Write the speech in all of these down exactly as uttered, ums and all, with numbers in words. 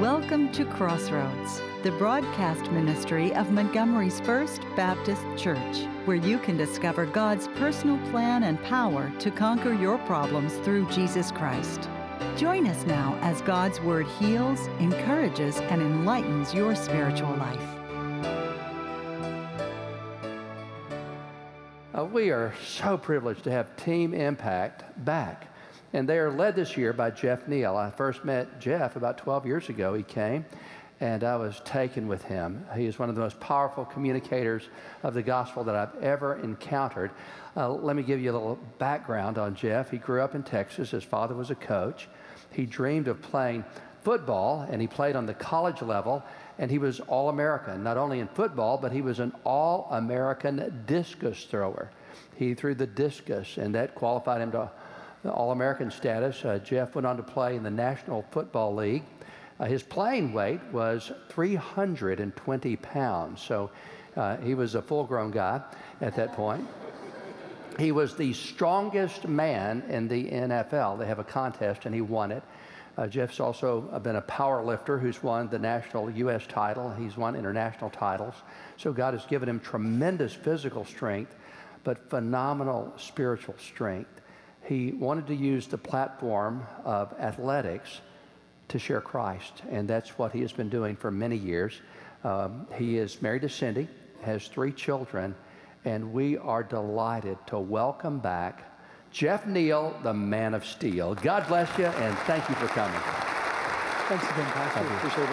Welcome to Crossroads, the broadcast ministry of Montgomery's First Baptist Church, where you can discover God's personal plan and power to conquer your problems through Jesus Christ. Join us now as God's Word heals, encourages, and enlightens your spiritual life. Uh, we are so privileged to have Team Impact back. And they are led this year by Jeff Neal. I first met Jeff about twelve years ago. He came, and I was taken with him. He is one of the most powerful communicators of the gospel that I've ever encountered. Uh, let me give you a little background on Jeff. He grew up in Texas. His father was a coach. He dreamed of playing football, and he played on the college level, and he was All-American, not only in football, but he was an All-American discus thrower. He threw the discus, and that qualified him to the All-American status. Uh, Jeff went on to play in the National Football League. Uh, his playing weight was three hundred twenty pounds, so uh, he was a full-grown guy at that point. He was the strongest man in the N F L. They have a contest, and he won it. Uh, Jeff's also been a power lifter who's won the national U S title. He's won international titles. So God has given him tremendous physical strength, but phenomenal spiritual strength. He wanted to use the platform of athletics to share Christ, and that's what he has been doing for many years. Um, he is married to Cindy, has three children, and we are delighted to welcome back Jeff Neal, the Man of Steel. God bless you, and thank you for coming. Thanks again, Pastor. Thank you. Appreciate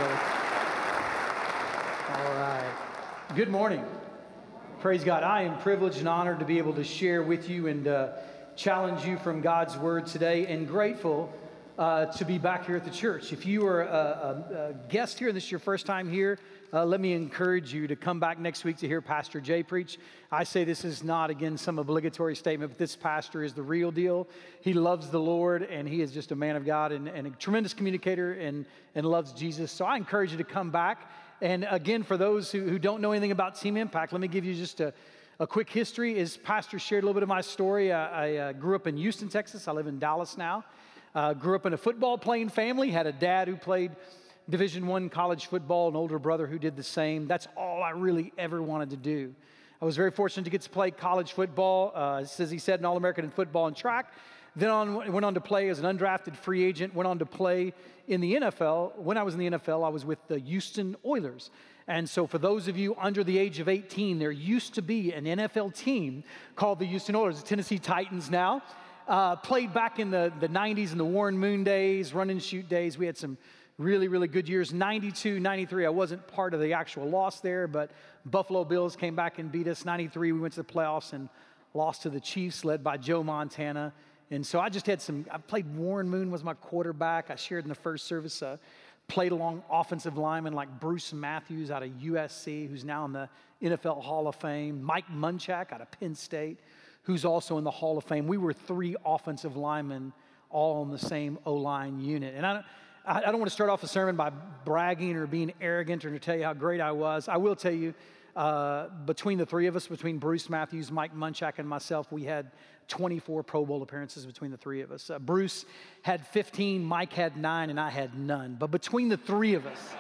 it, brother. All right. Good morning. Praise God. I am privileged and honored to be able to share with you and uh, challenge you from God's Word today, and grateful uh, to be back here at the church. If you are a, a, a guest here and this is your first time here, uh, let me encourage you to come back next week to hear Pastor Jay preach. I say this is not, again, some obligatory statement, but this pastor is the real deal. He loves the Lord, and he is just a man of God and, and a tremendous communicator and, and loves Jesus. So I encourage you to come back. And again, for those who, who don't know anything about Team Impact, let me give you just a A quick history. As Pastor shared a little bit of my story, I, I uh, grew up in Houston, Texas. I live in Dallas now. Uh, grew up in a football-playing family. Had a dad who played Division One college football, an older brother who did the same. That's all I really ever wanted to do. I was very fortunate to get to play college football. Uh, as he said, an All-American in football and track. Then on, went on to play as an undrafted free agent. Went on to play in the N F L. When I was in the N F L, I was with the Houston Oilers. And so for those of you under the age of eighteen, there used to be an N F L team called the Houston Oilers, the Tennessee Titans now. Uh, played back in the, the nineties and the Warren Moon days, run and shoot days. We had some really, really good years. ninety-two, ninety-three, I wasn't part of the actual loss there, but Buffalo Bills came back and beat us. ninety-three, we went to the playoffs and lost to the Chiefs, led by Joe Montana. And so I just had some, I played Warren Moon was my quarterback. I shared in the first service, uh, played along offensive linemen like Bruce Matthews out of U S C, who's now in the N F L Hall of Fame. Mike Munchak out of Penn State, who's also in the Hall of Fame. We were three offensive linemen all on the same O-line unit. And I don't, I don't want to start off a sermon by bragging or being arrogant or to tell you how great I was. I will tell you, uh, between the three of us, between Bruce Matthews, Mike Munchak, and myself, we had twenty-four Pro Bowl appearances between the three of us. Uh, Bruce had fifteen, Mike had nine, and I had none. But between the three of us,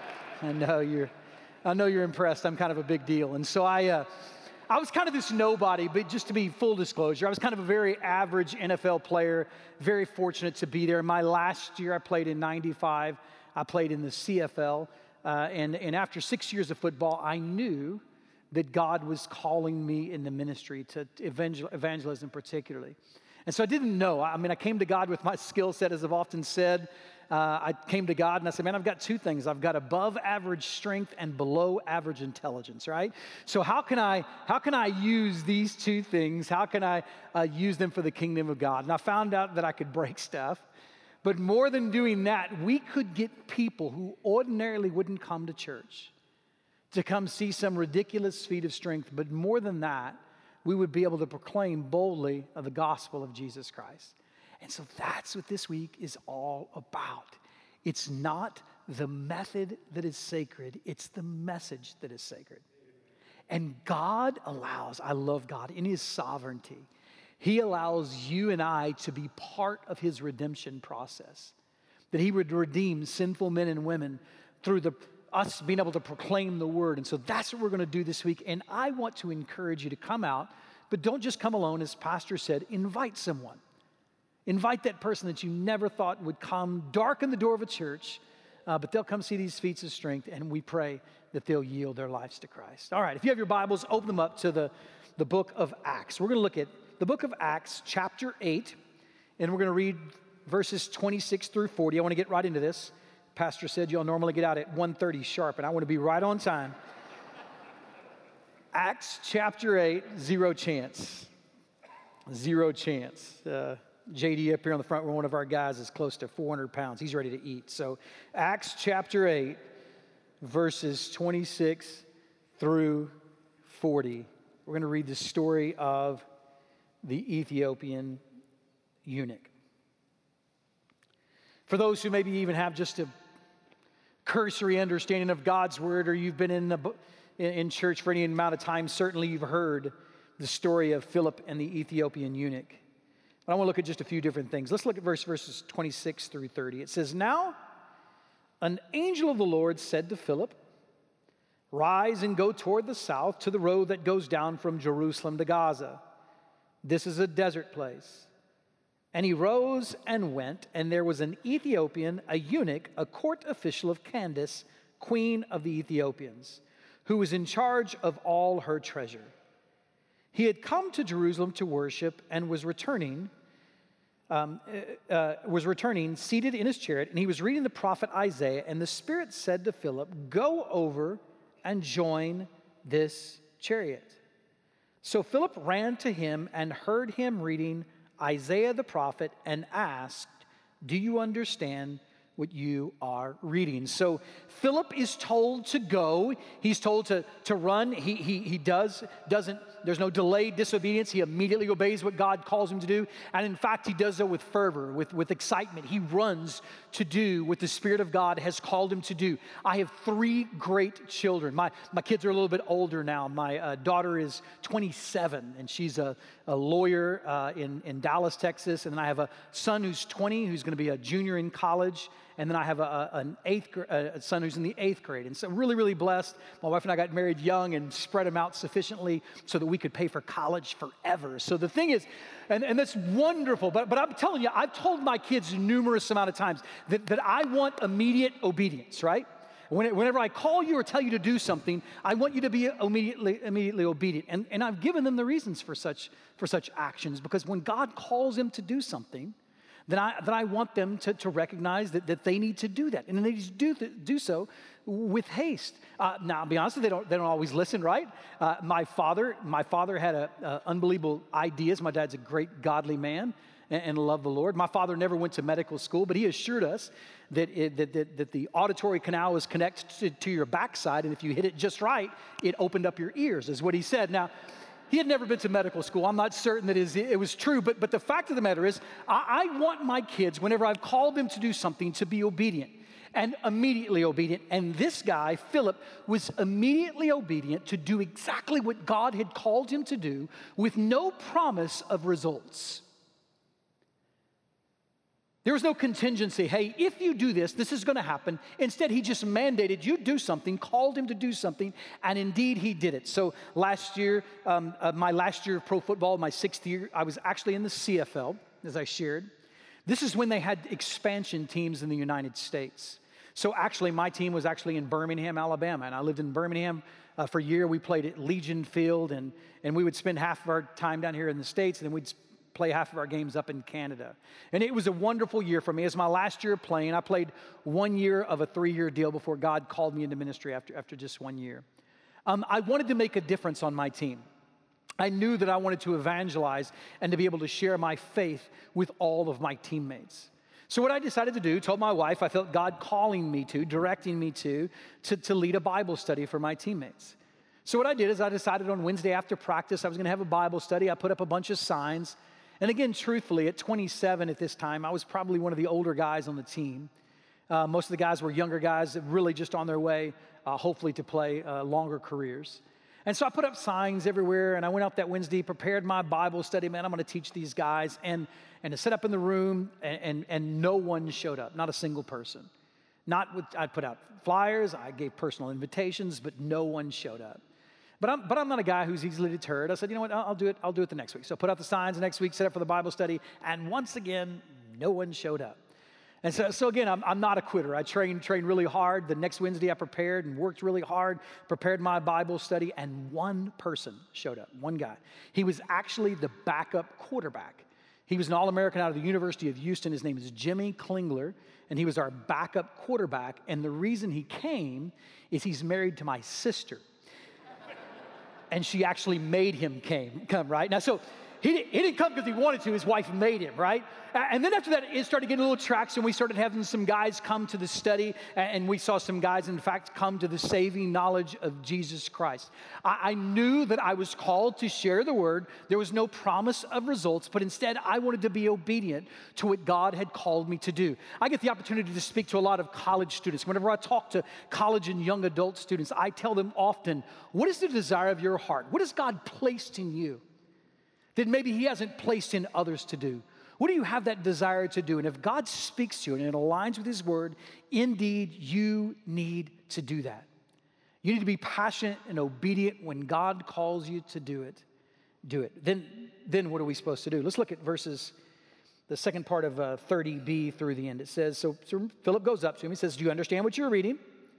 I know you're, I know you're impressed. I'm kind of a big deal. And so I, uh, I was kind of this nobody, but just to be full disclosure, I was kind of a very average N F L player, very fortunate to be there. My last year I played in ninety-five. I played in the C F L. Uh, and, and after six years of football, I knew that God was calling me in the ministry to evangel- evangelism particularly. And so I didn't know. I mean, I came to God with my skill set, as I've often said. Uh, I came to God and I said, man, I've got two things. I've got above average strength and below average intelligence, right? So how can I, how can I use these two things? How can I uh, use them for the kingdom of God? And I found out that I could break stuff. But more than doing that, we could get people who ordinarily wouldn't come to church to come see some ridiculous feat of strength. But more than that, we would be able to proclaim boldly of the gospel of Jesus Christ. And so that's what this week is all about. It's not the method that is sacred, it's the message that is sacred. And God allows, I love God, in His sovereignty, He allows you and I to be part of His redemption process. that he would redeem sinful men and women through the us being able to proclaim the word. And so that's what we're going to do this week. And I want to encourage you to come out, but don't just come alone. As Pastor said, invite someone. Invite that person that you never thought would come, darken the door of a church, uh, but they'll come see these feats of strength, and we pray that they'll yield their lives to Christ. All right, if you have your Bibles, open them up to the, the book of Acts. We're going to look at the book of Acts, chapter eight, and we're going to read verses twenty-six through forty. I want to get right into this. Pastor said you'll normally get out at one thirty sharp, and I want to be right on time. Acts chapter eight, zero chance. Zero chance. Uh, J D up here on the front row, one of our guys is close to four hundred pounds. He's ready to eat. So Acts chapter eight, verses twenty-six through forty. We're going to read the story of the Ethiopian eunuch. For those who maybe even have just a cursory understanding of God's word, or you've been in, the, in church for any amount of time, certainly you've heard the story of Philip and the Ethiopian eunuch. But I want to look at just a few different things. Let's look at verse, verses twenty-six through thirty. It says, "Now an angel of the Lord said to Philip, 'Rise and go toward the south to the road that goes down from Jerusalem to Gaza. This is a desert place.' And he rose and went, and there was an Ethiopian, a eunuch, a court official of Candace, queen of the Ethiopians, who was in charge of all her treasure. He had come to Jerusalem to worship and was returning, um, uh, was returning, seated in his chariot, and he was reading the prophet Isaiah, and the Spirit said to Philip, 'Go over and join this chariot.' So Philip ran to him and heard him reading Isaiah the prophet and asked, 'Do you understand what you are reading?'" So Philip is told to go. He's told to, to run. He, he, he does, doesn't, there's no delayed disobedience. He immediately obeys what God calls him to do. And in fact, he does so with fervor, with, with excitement. He runs to do what the Spirit of God has called him to do. I have three great children. My, my kids are a little bit older now. My uh, daughter is twenty-seven, and she's a, a lawyer uh, in, in Dallas, Texas. And then I have a son who's twenty, who's going to be a junior in college. And then I have a, a, an eighth, a son who's in the eighth grade. And so I'm really, really blessed. My wife and I got married young and spread them out sufficiently so that we could pay for college forever. So the thing is, and, and that's wonderful, but, but I'm telling you, I've told my kids numerous amount of times that, that I want immediate obedience, right? Whenever I call you or tell you to do something, I want you to be immediately, immediately obedient. And, and I've given them the reasons for such, for such actions, because when God calls them to do something, then I, then I want them to, to recognize that, that they need to do that. And they need to do, th- do so with haste. Uh, now, I'll be honest, they don't, they don't always listen, right? Uh, my father my father had a, a unbelievable ideas. My dad's a great godly man and, and loved the Lord. My father never went to medical school, but he assured us that, it, that, that, that the auditory canal is connected to, to your backside, and if you hit it just right, it opened up your ears, is what he said. Now, he had never been to medical school. I'm not certain that it was true, but, but the fact of the matter is, I, I want my kids, whenever I've called them to do something, to be obedient and immediately obedient. And this guy, Philip, was immediately obedient to do exactly what God had called him to do with no promise of results. There was no contingency. Hey, if you do this, this is going to happen. Instead, he just mandated you do something, called him to do something, and indeed he did it. So last year, um, uh, my last year of pro football, my sixth year, I was actually in the C F L, as I shared. This is when they had expansion teams in the United States. So actually, my team was actually in Birmingham, Alabama, and I lived in Birmingham uh, for a year. We played at Legion Field, and, and we would spend half of our time down here in the States, and then we'd play half of our games up in Canada. And it was a wonderful year for me. It was my last year of playing. I played one year of a three-year deal before God called me into ministry after, after just one year. Um, I wanted to make a difference on my team. I knew that I wanted to evangelize and to be able to share my faith with all of my teammates. So what I decided to do, told my wife, I felt God calling me to, directing me to, to, to lead a Bible study for my teammates. So what I did is I decided on Wednesday after practice I was going to have a Bible study. I put up a bunch of signs. And again, truthfully, at twenty-seven at this time, I was probably one of the older guys on the team. Uh, most of the guys were younger guys, really just on their way, uh, hopefully to play uh, longer careers. And so I put up signs everywhere, and I went out that Wednesday, prepared my Bible study. Man, I'm going to teach these guys. And, and to set up in the room, and, and, and no one showed up, not a single person. Not with, I put out flyers, I gave personal invitations, but no one showed up. But I'm, but I'm not a guy who's easily deterred. I said, you know what, I'll, I'll do it, I'll do it the next week. So I put out the signs the next week, set up for the Bible study, and once again, no one showed up. And so, so again, I'm, I'm not a quitter. I trained, trained really hard. The next Wednesday I prepared and worked really hard, prepared my Bible study, and one person showed up, one guy. He was actually the backup quarterback. He was an All-American out of the University of Houston. His name is Jimmy Klingler, and he was our backup quarterback. And the reason he came is he's married to my sister. And she actually made him came, come, right? Now, so he, he didn't come because he wanted to. His wife made him, right? And then after that, it started getting a little traction. We started having some guys come to the study, and we saw some guys, in fact, come to the saving knowledge of Jesus Christ. I, I knew that I was called to share the word. There was no promise of results, but instead, I wanted to be obedient to what God had called me to do. I get the opportunity to speak to a lot of college students. Whenever I talk to college and young adult students, I tell them often, what is the desire of your heart? What has God placed in you that maybe he hasn't placed in others to do? What do you have that desire to do? And if God speaks to you and it aligns with his word, indeed, you need to do that. You need to be passionate and obedient when God calls you to do it. Do it. Then, then what are we supposed to do? Let's look at verses, the second part of uh, thirty b through the end. It says, so, so Philip goes up to him. He says, do you understand what you're reading?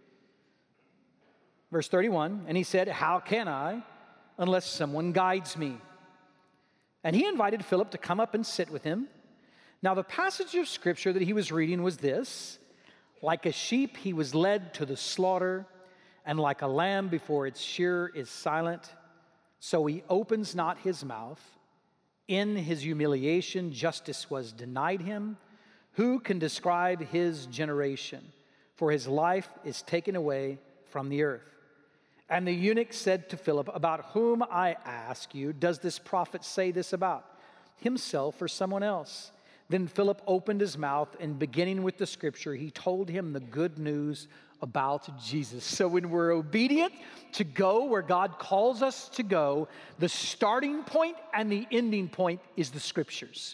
Verse thirty-one, and he said, how can I unless someone guides me? And he invited Philip to come up and sit with him. Now, the passage of scripture that he was reading was this: like a sheep, he was led to the slaughter, and like a lamb before its shearer is silent, so he opens not his mouth. In his humiliation, justice was denied him. Who can describe his generation? For his life is taken away from the earth. And the eunuch said to Philip, about whom, I ask you, does this prophet say this about? Himself or someone else? Then Philip opened his mouth, and beginning with the scripture, he told him the good news about Jesus. So when we're obedient to go where God calls us to go, the starting point and the ending point is the scriptures.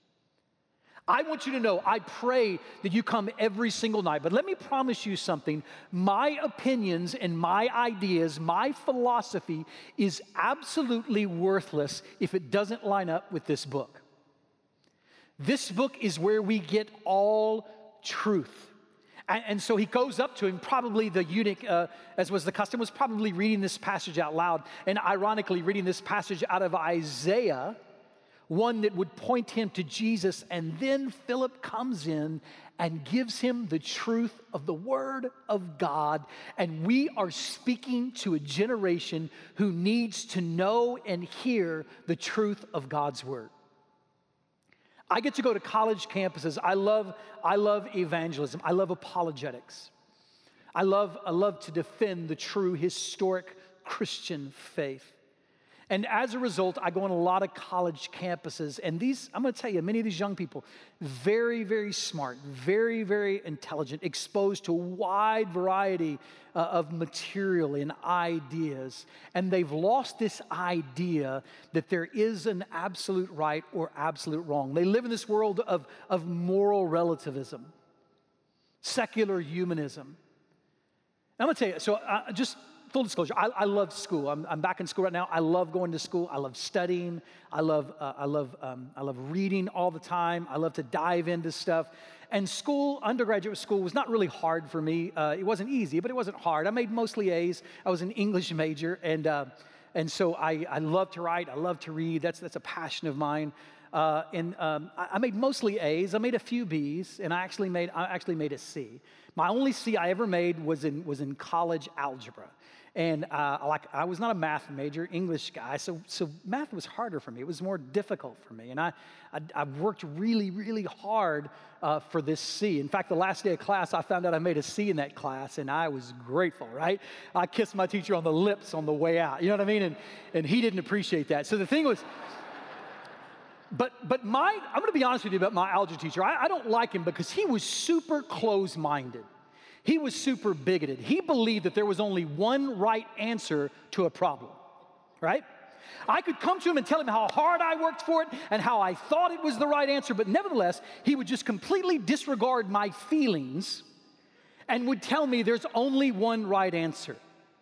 I want you to know, I pray that you come every single night. But let me promise you something. My opinions and my ideas, my philosophy is absolutely worthless if it doesn't line up with this book. This book is where we get all truth. And, and so he goes up to him, probably the eunuch, uh, as was the custom, was probably reading this passage out loud. And ironically, reading this passage out of Isaiah, one that would point him to Jesus. And then Philip comes in and gives him the truth of the Word of God. And we are speaking to a generation who needs to know and hear the truth of God's Word. I get to go to college campuses. I love, I love evangelism. I love apologetics. I love, I love to defend the true historic Christian faith. And as a result, I go on a lot of college campuses. And these, I'm going to tell you, many of these young people, very, very smart, very, very intelligent, exposed to a wide variety uh, of material and ideas. And they've lost this idea that there is an absolute right or absolute wrong. They live in this world of, of moral relativism, secular humanism. I'm going to tell you, so uh, just... full disclosure, I, I love school. I'm, I'm back in school right now. I love going to school. I love studying. I love, uh, I love, um, I love reading all the time. I love to dive into stuff. And school, undergraduate school, was not really hard for me. Uh, it wasn't easy, but it wasn't hard. I made mostly A's. I was an English major, and uh, and so I, I love to write. I love to read. That's that's a passion of mine. Uh, and um, I, I made mostly A's. I made a few B's, and I actually made I actually made a C. My only C I ever made was in was in college algebra. And uh, like I was not a math major, English guy, so so math was harder for me. It was more difficult for me, and I I, I worked really really hard uh, for this C. In fact, the last day of class, I found out I made a C in that class, and I was grateful. Right? I kissed my teacher on the lips on the way out. You know what I mean? And and he didn't appreciate that. So the thing was. But but my I'm going to be honest with you about my algebra teacher. I, I don't like him because he was super close-minded. He was super bigoted. He believed that there was only one right answer to a problem, right? I could come to him and tell him how hard I worked for it and how I thought it was the right answer, but nevertheless, he would just completely disregard my feelings and would tell me there's only one right answer.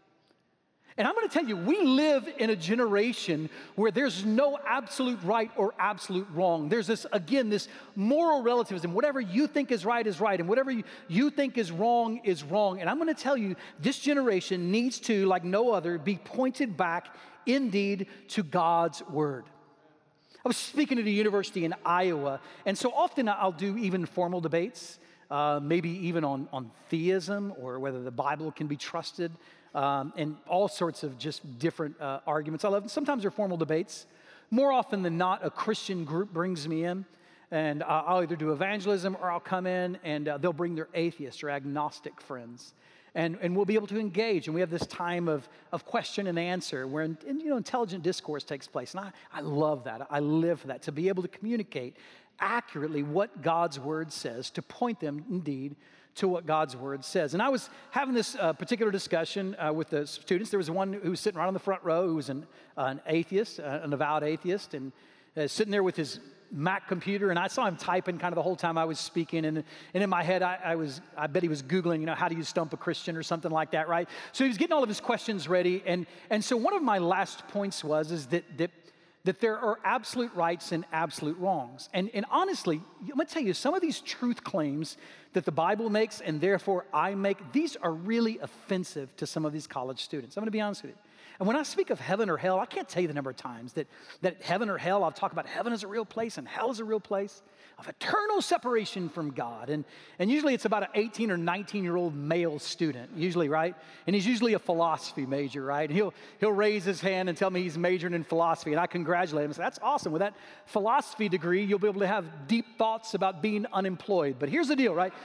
And I'm going to tell you, we live in a generation where there's no absolute right or absolute wrong. There's this, again, this moral relativism. Whatever you think is right is right, and whatever you, you think is wrong is wrong. And I'm going to tell you, this generation needs to, like no other, be pointed back indeed to God's Word. I was speaking at a university in Iowa, and so often I'll do even formal debates, uh, maybe even on, on theism or whether the Bible can be trusted. Um, and all sorts of just different uh, arguments. I love them. Sometimes they're formal debates. More often than not, a Christian group brings me in, and uh, I'll either do evangelism or I'll come in and uh, they'll bring their atheist or agnostic friends. And, and we'll be able to engage, and we have this time of, of question and answer where and, you know, intelligent discourse takes place. And I, I love that. I live for that, to be able to communicate accurately what God's Word says, to point them indeed to what God's Word says. And I was having this uh, particular discussion uh, with the students. There was one who was sitting right on the front row who was an, uh, an atheist, uh, an avowed atheist, and uh, sitting there with his Mac computer, and I saw him typing kind of the whole time I was speaking, and, and in my head, I, I was, I bet he was Googling, you know, how do you stump a Christian or something like that, right? So he was getting all of his questions ready, and, and so one of my last points was is that, that that there are absolute rights and absolute wrongs. And, and honestly, I'm going to tell you, some of these truth claims that the Bible makes and therefore I make, these are really offensive to some of these college students. I'm going to be honest with you. And when I speak of heaven or hell, I can't tell you the number of times that, that heaven or hell, I'll talk about heaven as a real place and hell as a real place of eternal separation from God. And, and usually it's about an eighteen or nineteen-year-old male student, usually, right? And he's usually a philosophy major, right? And he'll, he'll raise his hand and tell me he's majoring in philosophy, and I congratulate him and say, that's awesome. With that philosophy degree, you'll be able to have deep thoughts about being unemployed. But here's the deal, right?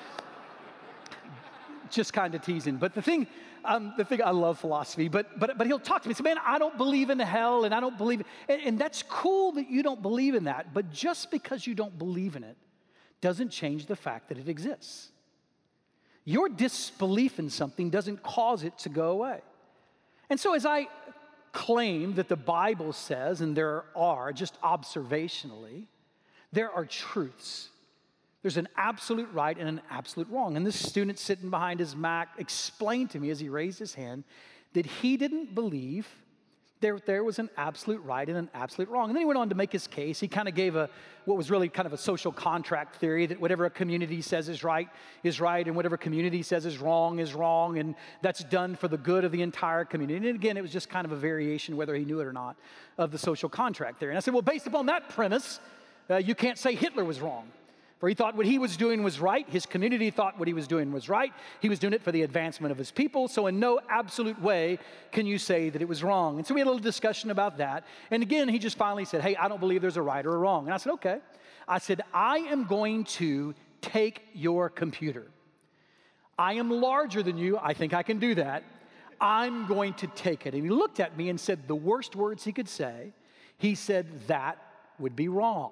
Just kind of teasing. But the thing, um, the thing, I love philosophy, but but but he'll talk to me and say, man, I don't believe in hell, and I don't believe, and, and that's cool that you don't believe in that, but just because you don't believe in it doesn't change the fact that it exists. Your disbelief in something doesn't cause it to go away. And so as I claim that the Bible says, and there are, just observationally, there are truths. There's an absolute right and an absolute wrong. And this student sitting behind his Mac explained to me as he raised his hand that he didn't believe there, there was an absolute right and an absolute wrong. And then he went on to make his case. He kind of gave a what was really kind of a social contract theory that whatever a community says is right is right, and whatever community says is wrong is wrong, and that's done for the good of the entire community. And again, it was just kind of a variation, whether he knew it or not, of the social contract theory. And I said, well, based upon that premise, uh, you can't say Hitler was wrong. For he thought what he was doing was right. His community thought what he was doing was right. He was doing it for the advancement of his people. So in no absolute way can you say that it was wrong. And so we had a little discussion about that. And again, he just finally said, hey, I don't believe there's a right or a wrong. And I said, okay. I said, I am going to take your computer. I am larger than you. I think I can do that. I'm going to take it. And he looked at me and said the worst words he could say. He said, that would be wrong.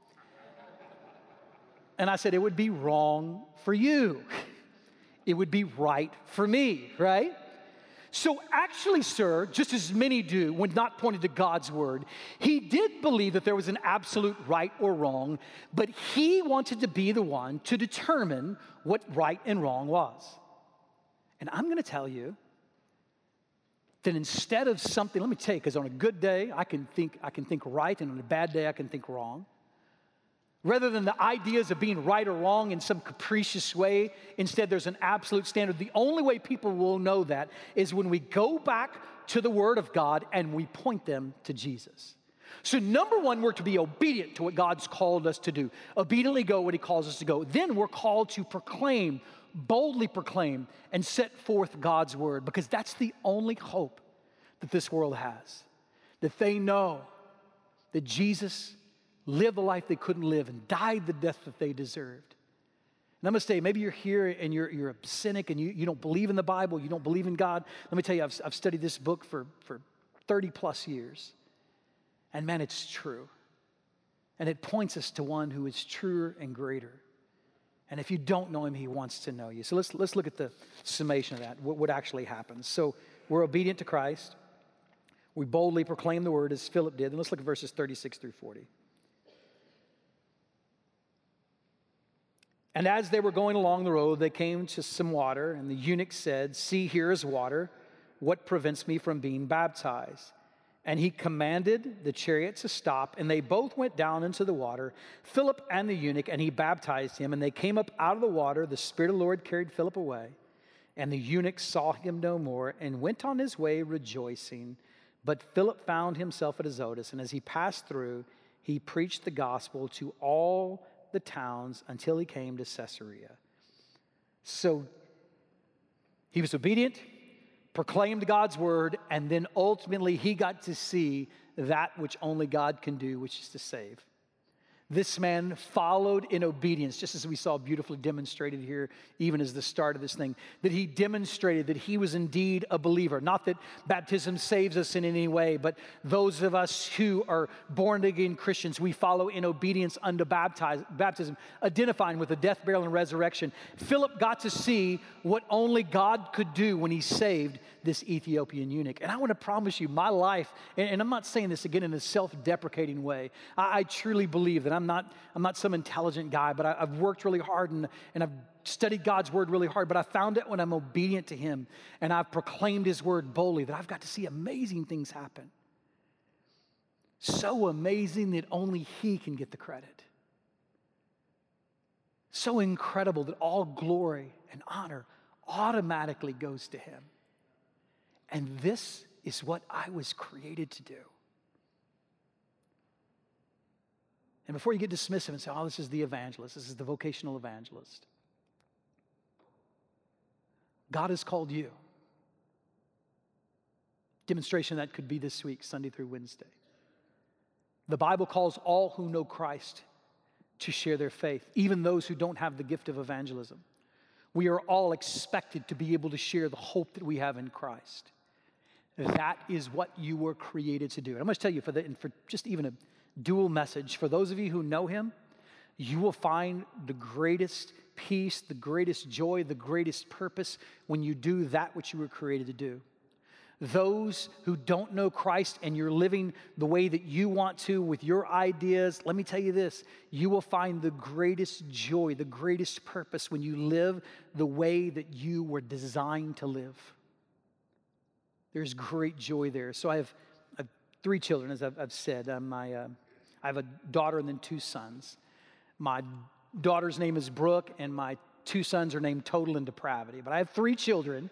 And I said, it would be wrong for you. It would be right for me, right? So actually, sir, just as many do when not pointed to God's Word, he did believe that there was an absolute right or wrong, but he wanted to be the one to determine what right and wrong was. And I'm going to tell you that instead of something, let me tell you, because on a good day, I can think I can think right, and on a bad day, I can think wrong. Rather than the ideas of being right or wrong in some capricious way, instead there's an absolute standard. The only way people will know that is when we go back to the Word of God and we point them to Jesus. So number one, we're to be obedient to what God's called us to do. Obediently go what He calls us to go. Then we're called to proclaim, boldly proclaim, and set forth God's Word, because that's the only hope that this world has. That they know that Jesus lived the life they couldn't live and died the death that they deserved. And I'm going to say, maybe you're here and you're, you're a cynic and you, you don't believe in the Bible, you don't believe in God. Let me tell you, I've, I've studied this book for, for thirty plus years. And man, it's true. And it points us to one who is truer and greater. And if you don't know him, he wants to know you. So let's, let's look at the summation of that, what, what actually happens. So we're obedient to Christ. We boldly proclaim the word as Philip did. And let's look at verses thirty-six through forty. And as they were going along the road, they came to some water, and the eunuch said, "See, here is water. What prevents me from being baptized?" And he commanded the chariot to stop, and they both went down into the water, Philip and the eunuch, and he baptized him. And they came up out of the water. The Spirit of the Lord carried Philip away, and the eunuch saw him no more and went on his way rejoicing. But Philip found himself at Azotus, and as he passed through, he preached the gospel to all the towns until he came to Caesarea. So he was obedient, proclaimed God's word, and then ultimately he got to see that which only God can do, which is to save. This man followed in obedience, just as we saw beautifully demonstrated here, even as the start of this thing, that he demonstrated that he was indeed a believer. Not that baptism saves us in any way, but those of us who are born-again Christians, we follow in obedience unto baptize, baptism, identifying with the death, burial, and resurrection. Philip got to see what only God could do when he saved this Ethiopian eunuch. And I want to promise you, my life, and, and I'm not saying this again in a self-deprecating way, I, I truly believe that I'm not, I'm not some intelligent guy, but I, I've worked really hard and, and I've studied God's word really hard, but I found it when I'm obedient to him and I've proclaimed his word boldly that I've got to see amazing things happen. So amazing that only he can get the credit. So incredible that all glory and honor automatically goes to him. And this is what I was created to do. And before you get dismissive and say, oh, this is the evangelist, this is the vocational evangelist, God has called you. Demonstration that could be this week, Sunday through Wednesday. The Bible calls all who know Christ to share their faith, even those who don't have the gift of evangelism. We are all expected to be able to share the hope that we have in Christ. That is what you were created to do. And I'm going to tell you, for, the, and for just even a dual message, for those of you who know him, you will find the greatest peace, the greatest joy, the greatest purpose when you do that which you were created to do. Those who don't know Christ and you're living the way that you want to with your ideas, let me tell you this, you will find the greatest joy, the greatest purpose when you live the way that you were designed to live. There's great joy there. So I have, I have three children, as I've, I've said. Uh, my, uh, I have a daughter and then two sons. My daughter's name is Brooke, and my two sons are named Total and Depravity. But I have three children,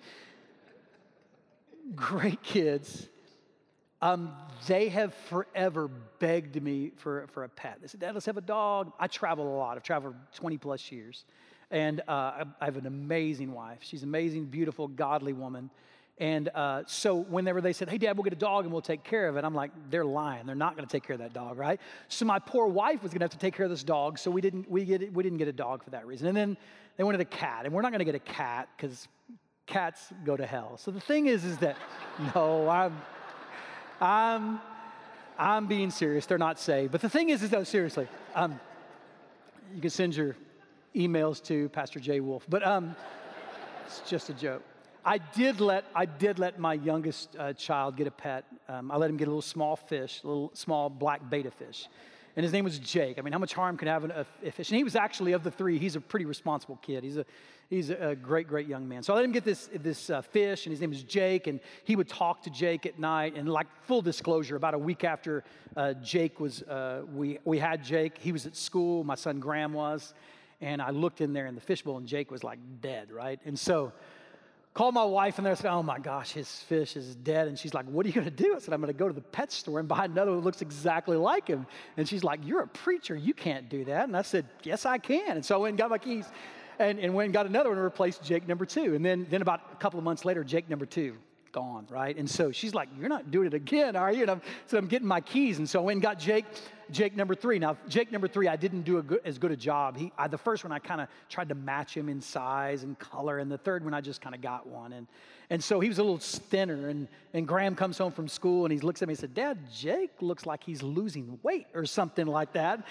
great kids. Um, they have forever begged me for, for a pet. They said, Dad, let's have a dog. I travel a lot. I've traveled twenty plus years. And uh, I, I have an amazing wife. She's an amazing, beautiful, godly woman. And uh, so whenever they said, hey, Dad, we'll get a dog and we'll take care of it, I'm like, they're lying. They're not going to take care of that dog, right? So my poor wife was going to have to take care of this dog, so we didn't we get we didn't get a dog for that reason. And then they wanted a cat, and we're not going to get a cat because cats go to hell. So the thing is, is that, no, I'm, I'm, I'm being serious. They're not saved. But the thing is, is though, seriously, um, you can send your emails to Pastor Jay Wolf, but um, it's just a joke. I did let I did let my youngest uh, child get a pet. Um, I let him get a little small fish, a little small black betta fish. And his name was Jake. I mean, how much harm can have a, a fish? And he was actually, of the three, he's a pretty responsible kid. He's a he's a great, great young man. So I let him get this, this uh, fish, and his name is Jake, and he would talk to Jake at night. And like, full disclosure, about a week after uh, Jake was, uh, we, we had Jake, he was at school, my son Graham was, and I looked in there in the fishbowl, and Jake was like dead, right? And so called my wife in there and said, oh my gosh, his fish is dead. And she's like, what are you going to do? I said, I'm going to go to the pet store and buy another one that looks exactly like him. And she's like, you're a preacher. You can't do that. And I said, yes, I can. And so I went and got my keys and, and went and got another one to replace Jake number two. And then, then about a couple of months later, Jake number two, gone, right? And so she's like, you're not doing it again, are you? And I'm, so I'm getting my keys. And so I went and got Jake, Jake number three. Now, Jake number three, I didn't do a good, as good a job. He, I, the first one, I kind of tried to match him in size and color. And the third one, I just kind of got one. And and so he was a little thinner. And, and Graham comes home from school, and he looks at me and said, Dad, Jake looks like he's losing weight or something like that.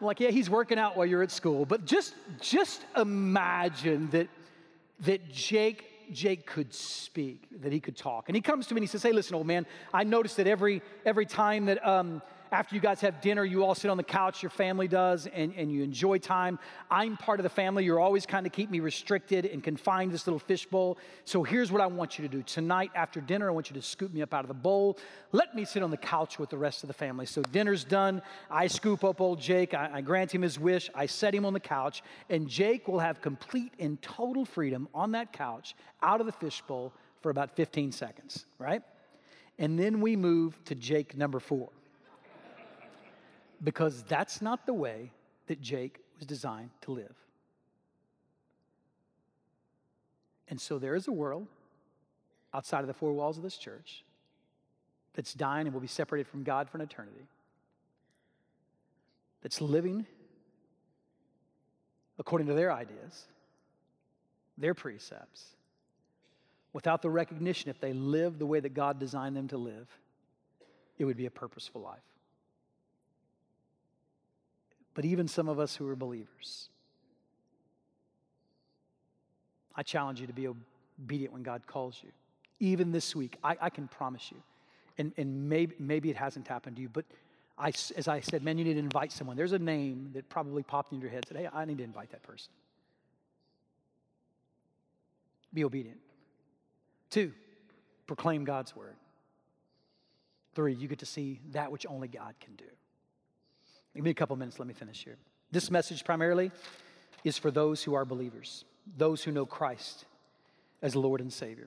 I'm like, yeah, he's working out while you're at school. But just, just imagine that, that Jake, Jake could speak, that he could talk. And he comes to me and he says, hey, listen, old man, I noticed that every, every time that um, after you guys have dinner, you all sit on the couch, your family does, and, and you enjoy time. I'm part of the family. You're always kind of keep me restricted and confined to this little fishbowl. So here's what I want you to do. Tonight after dinner, I want you to scoop me up out of the bowl. Let me sit on the couch with the rest of the family. So dinner's done. I scoop up old Jake. I, I grant him his wish. I set him on the couch. And Jake will have complete and total freedom on that couch out of the fishbowl for about fifteen seconds, right? And then we move to Jake number four. Because that's not the way that Jake was designed to live. And so there is a world outside of the four walls of this church that's dying and will be separated from God for an eternity, that's living according to their ideas, their precepts, without the recognition if they live the way that God designed them to live, it would be a purposeful life. But even some of us who are believers, I challenge you to be obedient when God calls you. Even this week, I, I can promise you, and, and maybe, maybe it hasn't happened to you, but I, as I said, man, you need to invite someone. There's a name that probably popped into your head, said, hey, I need to invite that person. Be obedient. Two, proclaim God's word. Three, you get to see that which only God can do. Give me a couple minutes, let me finish here. This message primarily is for those who are believers, those who know Christ as Lord and Savior.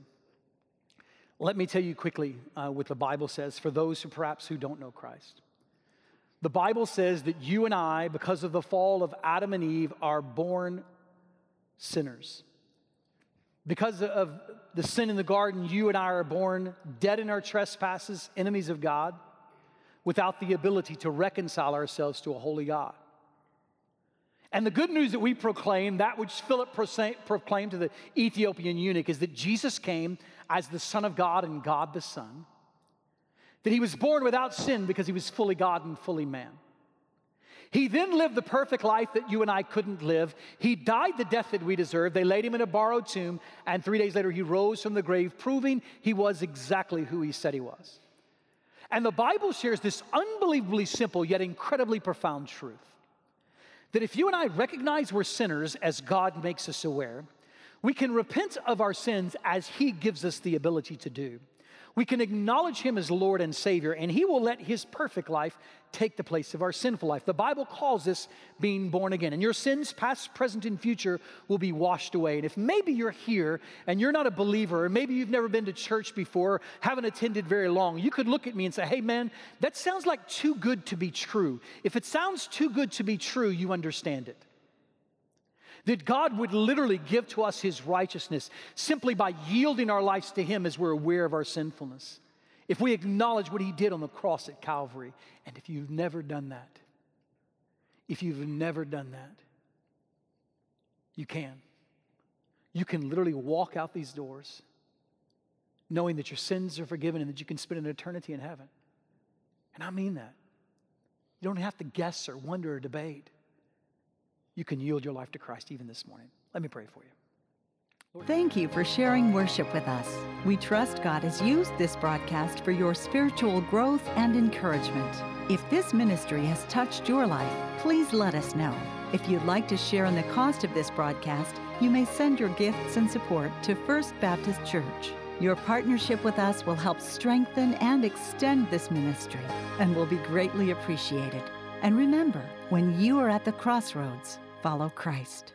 Let me tell you quickly uh, what the Bible says for those who perhaps who don't know Christ. The Bible says that you and I, because of the fall of Adam and Eve, are born sinners. Because of the sin in the garden, you and I are born dead in our trespasses, enemies of God, without the ability to reconcile ourselves to a holy God. And the good news that we proclaim, that which Philip proclaimed to the Ethiopian eunuch, is that Jesus came as the Son of God and God the Son, that he was born without sin because he was fully God and fully man. He then lived the perfect life that you and I couldn't live. He died the death that we deserved. They laid him in a borrowed tomb, and three days later he rose from the grave, proving he was exactly who he said he was. And the Bible shares this unbelievably simple yet incredibly profound truth. That if you and I recognize we're sinners as God makes us aware, we can repent of our sins as he gives us the ability to do. We can acknowledge him as Lord and Savior, and he will let his perfect life take the place of our sinful life. The Bible calls this being born again. And your sins, past, present, and future, will be washed away. And if maybe you're here and you're not a believer, or maybe you've never been to church before, haven't attended very long, you could look at me and say, hey man, that sounds like too good to be true. If it sounds too good to be true, you understand it. That God would literally give to us his righteousness simply by yielding our lives to him as we're aware of our sinfulness. If we acknowledge what he did on the cross at Calvary. And if you've never done that, if you've never done that, you can. You can literally walk out these doors knowing that your sins are forgiven and that you can spend an eternity in heaven. And I mean that. You don't have to guess or wonder or debate. You can yield your life to Christ even this morning. Let me pray for you. Lord. Thank you for sharing worship with us. We trust God has used this broadcast for your spiritual growth and encouragement. If this ministry has touched your life, please let us know. If you'd like to share in the cost of this broadcast, you may send your gifts and support to First Baptist Church. Your partnership with us will help strengthen and extend this ministry and will be greatly appreciated. And remember, when you are at the crossroads, follow Christ.